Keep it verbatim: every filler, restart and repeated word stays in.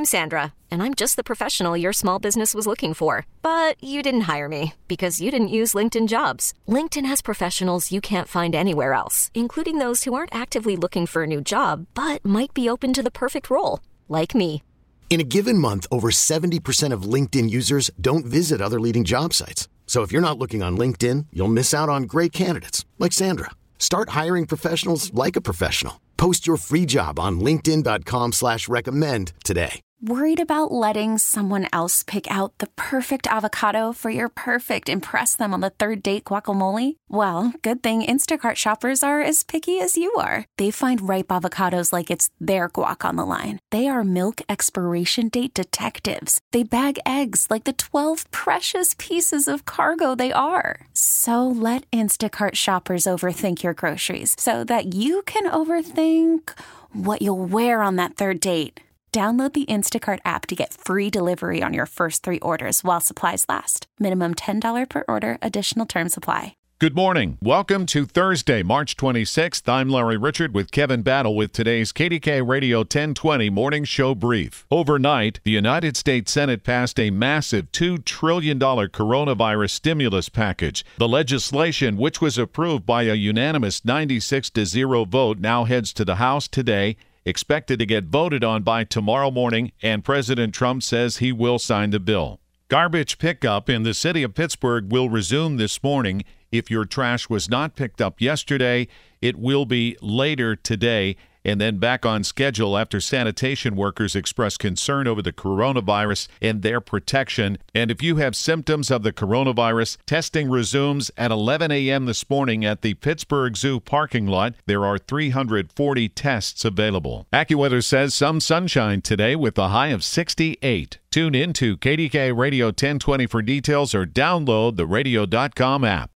I'm Sandra, and I'm just the professional your small business was looking for. But you didn't hire me because you didn't use LinkedIn Jobs. LinkedIn has professionals you can't find anywhere else, including those who aren't actively looking for a new job, but might be open to the perfect role, like me. In a given month, over seventy percent of LinkedIn users don't visit other leading job sites. So if you're not looking on LinkedIn, you'll miss out on great candidates like Sandra. Start hiring professionals like a professional. Post your free job on linkedin.com slash recommend today. Worried about letting someone else pick out the perfect avocado for your perfect impress them on the third date guacamole? Well, good thing Instacart shoppers are as picky as you are. They find ripe avocados like it's their guac on the line. They are milk expiration date detectives. They bag eggs like the twelve precious pieces of cargo they are. So let Instacart shoppers overthink your groceries so that you can overthink what you'll wear on that third date. Download the Instacart app to get free delivery on your first three orders while supplies last. Minimum ten dollars per order. Additional terms apply. Good morning. Welcome to Thursday, March twenty-sixth. I'm Larry Richard with Kevin Battle with today's K D K Radio ten twenty Morning Show Brief. Overnight, the United States Senate passed a massive two trillion dollars coronavirus stimulus package. The legislation, which was approved by a unanimous ninety-six to zero vote, now heads to the House today, expected to get voted on by tomorrow morning, and President Trump says he will sign the bill. Garbage pickup in the city of Pittsburgh will resume this morning. If your trash was not picked up yesterday, it will be later today, and then back on schedule after sanitation workers expressed concern over the coronavirus and their protection. And if you have symptoms of the coronavirus, testing resumes at eleven a.m. this morning at the Pittsburgh Zoo parking lot. There are three hundred forty tests available. AccuWeather says some sunshine today with a high of sixty-eight. Tune in to K D K Radio ten twenty for details or download the radio dot com app.